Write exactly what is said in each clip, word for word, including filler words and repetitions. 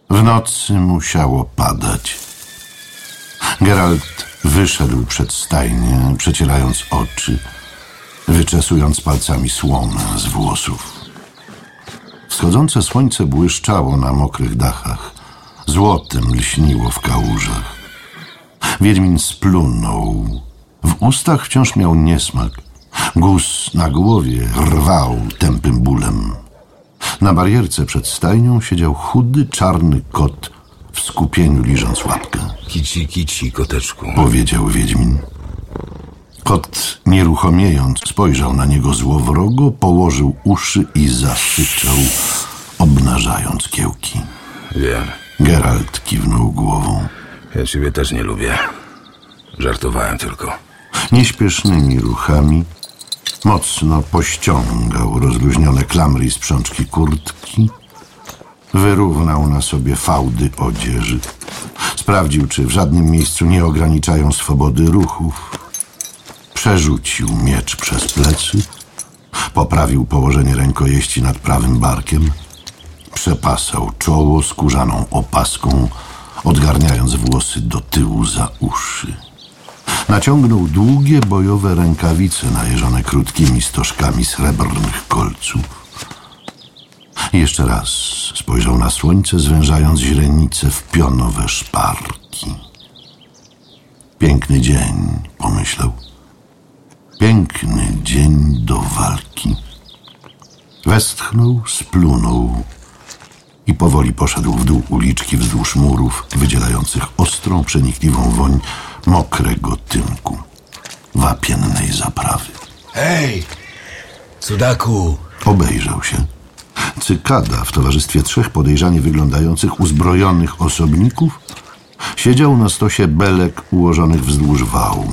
W nocy musiało padać. Geralt wyszedł przed stajnię, przecierając oczy, wyczesując palcami słomę z włosów. Wschodzące słońce błyszczało na mokrych dachach, złotem lśniło w kałużach. Wiedźmin splunął. W ustach wciąż miał niesmak. Guz na głowie rwał tępym bólem. Na barierce przed stajnią siedział chudy, czarny kot w skupieniu liżąc łapkę. Kici, kici, koteczku, powiedział Wiedźmin. Kot, nieruchomiejąc, spojrzał na niego złowrogo, położył uszy i zasyczał, obnażając kiełki. Wiem. Geralt kiwnął głową. Ja ciebie też nie lubię. Żartowałem tylko. Nieśpiesznymi ruchami mocno pościągał rozluźnione klamry i sprzączki kurtki, wyrównał na sobie fałdy odzieży, sprawdził, czy w żadnym miejscu nie ograniczają swobody ruchów, przerzucił miecz przez plecy, poprawił położenie rękojeści nad prawym barkiem, przepasał czoło skórzaną opaską, odgarniając włosy do tyłu za uszy. Naciągnął długie bojowe rękawice najeżone krótkimi stożkami srebrnych kolców. I jeszcze raz spojrzał na słońce, zwężając źrenice w pionowe szparki. Piękny dzień, pomyślał. Piękny dzień do walki. Westchnął, splunął i powoli poszedł w dół uliczki wzdłuż murów, wydzielających ostrą, przenikliwą woń mokrego tynku, wapiennej zaprawy. Hej, cudaku! Obejrzał się. Cykada w towarzystwie trzech podejrzanie wyglądających uzbrojonych osobników siedział na stosie belek ułożonych wzdłuż wału.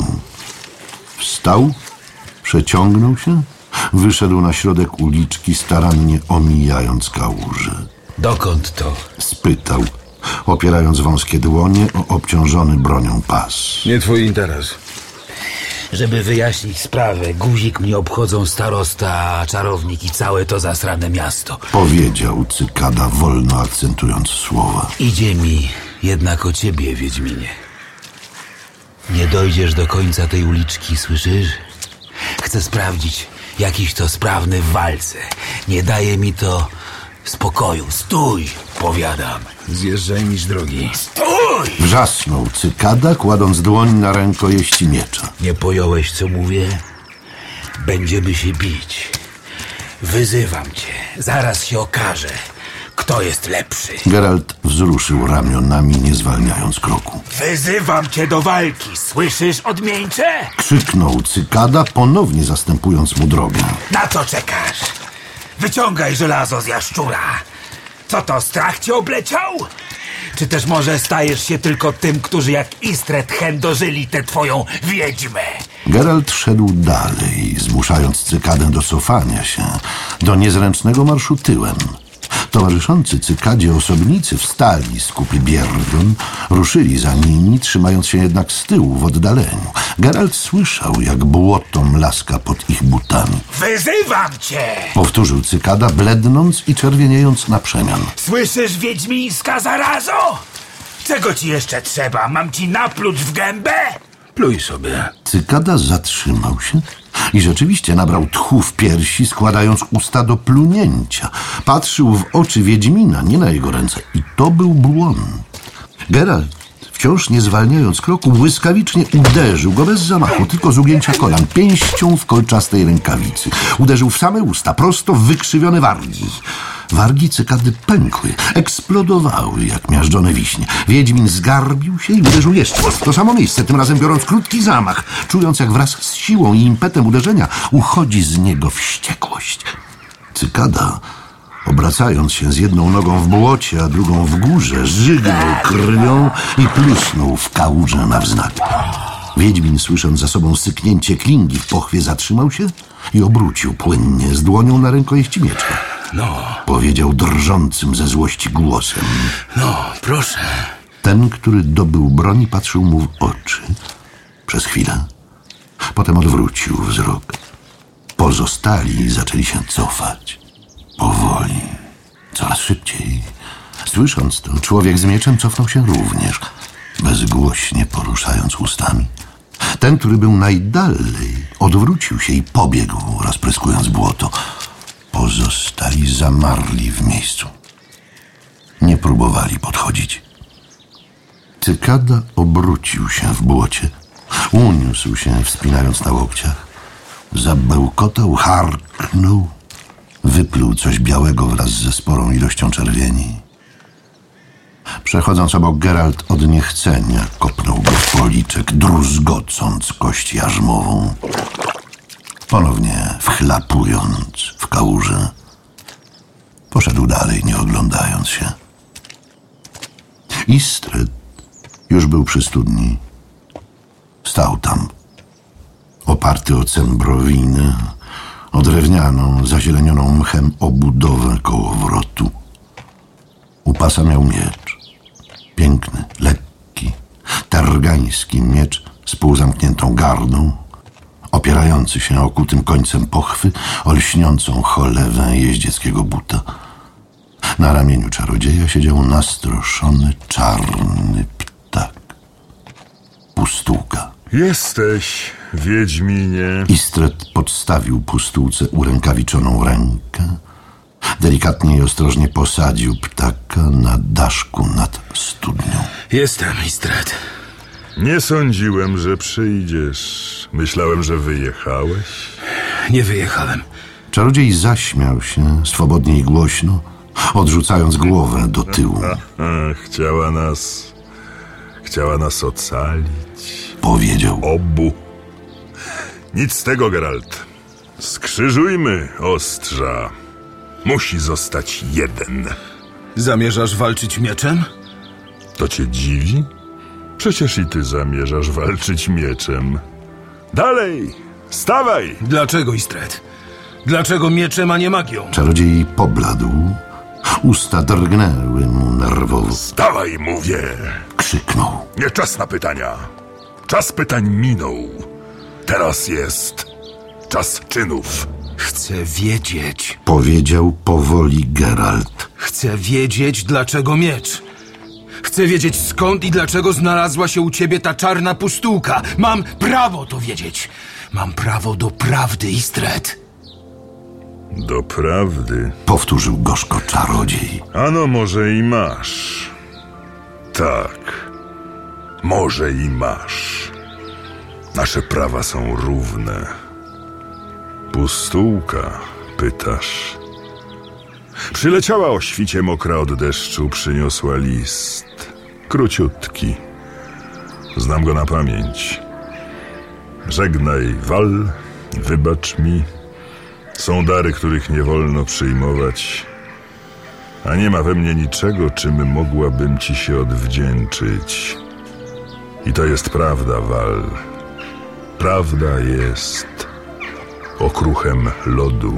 Wstał, przeciągnął się, wyszedł na środek uliczki, starannie omijając kałuże. Dokąd to? Spytał, opierając wąskie dłonie o obciążony bronią pas. Nie twój interes. Żeby wyjaśnić sprawę, guzik mnie obchodzą starosta, czarownik i całe to zasrane miasto. Powiedział Cykada, wolno akcentując słowa. Idzie mi jednak o ciebie, Wiedźminie. Nie dojdziesz do końca tej uliczki, słyszysz? Chcę sprawdzić, jakiś to sprawny w walce. Nie daje mi to spokoju. Stój, powiadam. Zjeżdżaj mi z drogi. Stój! Wrzasnął Cykada, kładąc dłoń na rękojeści miecza. Nie pojąłeś, co mówię? Będziemy się bić. Wyzywam cię. Zaraz się okaże, kto jest lepszy. Geralt wzruszył ramionami, nie zwalniając kroku. Wyzywam cię do walki. Słyszysz, odmieńcze? Krzyknął Cykada, ponownie zastępując mu drogę. Na co czekasz? Wyciągaj żelazo z jaszczura. Co to, strach cię obleciał? Czy też może stajesz się tylko tym, którzy jak Istred chędożyli tę twoją wiedźmę? Geralt szedł dalej, zmuszając Cykadę do cofania się, do niezręcznego marszu tyłem. Towarzyszący Cykadzie osobnicy wstali z kupy biergon, ruszyli za nimi, trzymając się jednak z tyłu w oddaleniu. Geralt słyszał, jak błoto mlaska pod ich butami. Wyzywam cię! Powtórzył Cykada, blednąc i czerwieniejąc na przemian. Słyszysz, wiedźmińska zarazo? Czego ci jeszcze trzeba? Mam ci napluć w gębę? Pluj sobie. Cykada zatrzymał się i rzeczywiście nabrał tchu w piersi, składając usta do plunięcia. Patrzył w oczy Wiedźmina, nie na jego ręce. I to był błąd. Geralt, wciąż nie zwalniając kroku, błyskawicznie uderzył go bez zamachu, tylko z ugięcia kolan, pięścią w kolczastej rękawicy. Uderzył w same usta, prosto w wykrzywione wargi. Wargi Cykady pękły, eksplodowały jak miażdżone wiśnie. Wiedźmin zgarbił się i uderzył jeszcze w to samo miejsce, tym razem biorąc krótki zamach, czując jak wraz z siłą i impetem uderzenia uchodzi z niego wściekłość. Cykada, obracając się z jedną nogą w błocie, a drugą w górze, żygnął krwią i plusnął w kałużę na wznak. Wiedźmin, słysząc za sobą syknięcie klingi w pochwie, zatrzymał się i obrócił płynnie z dłonią na rękojeści miecza. No. Powiedział drżącym ze złości głosem. No, proszę. Ten, który dobył broni, patrzył mu w oczy przez chwilę. Potem odwrócił wzrok. Pozostali zaczęli się cofać. Powoli, coraz szybciej, Słysząc to, człowiek z mieczem cofnął się również, bezgłośnie poruszając ustami. Ten, który był najdalej, odwrócił się i pobiegł, rozpryskując błoto. Pozostali zamarli w miejscu. Nie próbowali podchodzić. Cykada obrócił się w błocie, uniósł się, wspinając na łokciach. Zabełkotał, harknął, wypluł coś białego wraz ze sporą ilością czerwieni. Przechodząc obok, Geralt od niechcenia kopnął go w policzek, druzgocąc kość jarzmową. Ponownie wchlapując w kałużę, poszedł dalej, nie oglądając się. Istred już był przy studni. Stał tam, oparty o cembrowinę, o drewnianą, zazielenioną mchem obudowę kołowrotu. U pasa miał miecz. Piękny, lekki, targański miecz z półzamkniętą gardą, opierający się okutym końcem pochwy o lśniącą cholewę jeździeckiego buta. Na ramieniu czarodzieja siedział nastroszony, czarny ptak. Pustułka. Jesteś, Wiedźminie. Istred podstawił pustułce urękawiczoną rękę. Delikatnie i ostrożnie posadził ptaka na daszku nad studnią. Jestem, Istred. Nie sądziłem, że przyjdziesz. Myślałem, że wyjechałeś. Nie wyjechałem. Czarodziej zaśmiał się swobodnie i głośno, odrzucając głowę do tyłu. Ach, chciała nas... Chciała nas ocalić. Powiedział. Obu. Nic z tego, Geralt. Skrzyżujmy ostrza. Musi zostać jeden. Zamierzasz walczyć mieczem? To cię dziwi? Przecież i ty zamierzasz walczyć mieczem. Dalej! Stawaj! Dlaczego, Istred? Dlaczego mieczem, a nie magią? Czarodziej pobladł. Usta drgnęły mu nerwowo. Stawaj, mówię! Krzyknął. Nie czas na pytania. Czas pytań minął. Teraz jest czas czynów. Chcę wiedzieć. Powiedział powoli Geralt. Chcę wiedzieć, dlaczego miecz. Chcę wiedzieć, skąd i dlaczego znalazła się u ciebie ta czarna pustułka. Mam prawo to wiedzieć. Mam prawo do prawdy, Istred. Do prawdy. Powtórzył gorzko czarodziej. Ano może i masz. Tak. Może i masz. Nasze prawa są równe. Pustułka, pytasz? Przyleciała o świcie mokra od deszczu, przyniosła list. Króciutki. Znam go na pamięć. Żegnaj, Wal, wybacz mi. Są dary, których nie wolno przyjmować, a nie ma we mnie niczego, czym mogłabym ci się odwdzięczyć. I to jest prawda, Wal. Prawda jest okruchem lodu.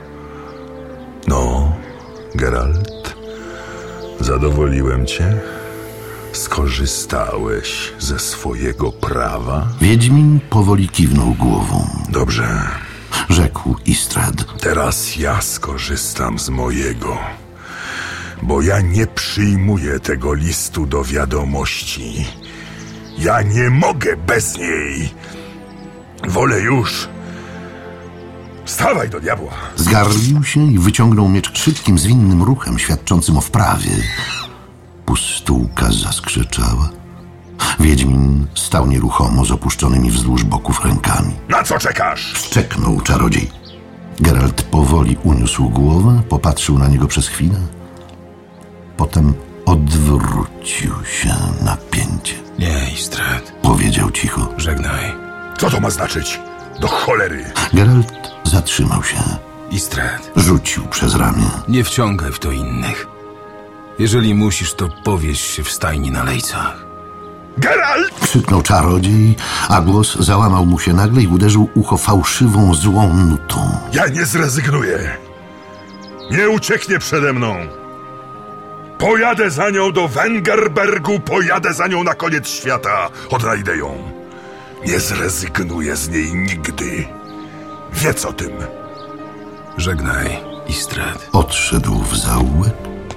No, Geralt, zadowoliłem cię? Skorzystałeś ze swojego prawa? Wiedźmin powoli kiwnął głową. Dobrze. Rzekł Istred. Teraz ja skorzystam z mojego, bo ja nie przyjmuję tego listu do wiadomości. Ja nie mogę bez niej. Wolę już. Stawaj do diabła. Zgarbił się i wyciągnął miecz szybkim, zwinnym ruchem, świadczącym o wprawie. Pustułka zaskrzeczała. Wiedźmin stał nieruchomo z opuszczonymi wzdłuż boków rękami. Na co czekasz? Szczeknął czarodziej. Geralt powoli uniósł głowę, popatrzył na niego przez chwilę. Potem odwrócił się na pięcie. Nie, Istred. Powiedział cicho. Żegnaj. Co to ma znaczyć? Do cholery. Geralt zatrzymał się. Istred. Rzucił przez ramię. Nie wciągaj w to innych. Jeżeli musisz, to powieź się w stajni na lejcach. Geralt! Krzyknął czarodziej, a głos załamał mu się nagle i uderzył ucho fałszywą, złą nutą. Ja nie zrezygnuję. Nie ucieknie przede mną. Pojadę za nią do Wengerbergu, pojadę za nią na koniec świata. Odnajdę ją. Nie zrezygnuję z niej nigdy. Wiedz o tym. Żegnaj, Istred. Odszedł w zaułek,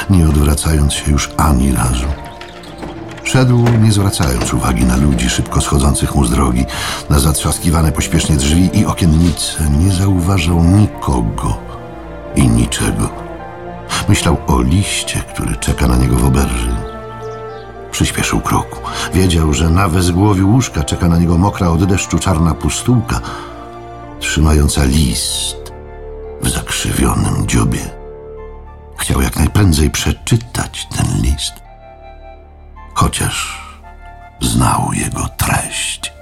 nie odwracając się już ani razu. Szedł, nie zwracając uwagi na ludzi szybko schodzących mu z drogi, na zatrzaskiwane pośpiesznie drzwi i okiennice. Nie zauważał nikogo i niczego. Myślał o liście, który czeka na niego w oberży. Przyspieszył kroku. Wiedział, że na wezgłowiu łóżka czeka na niego mokra od deszczu czarna pustułka, trzymająca list w zakrzywionym dziobie. Chciał jak najprędzej przeczytać ten list, chociaż znał jego treść.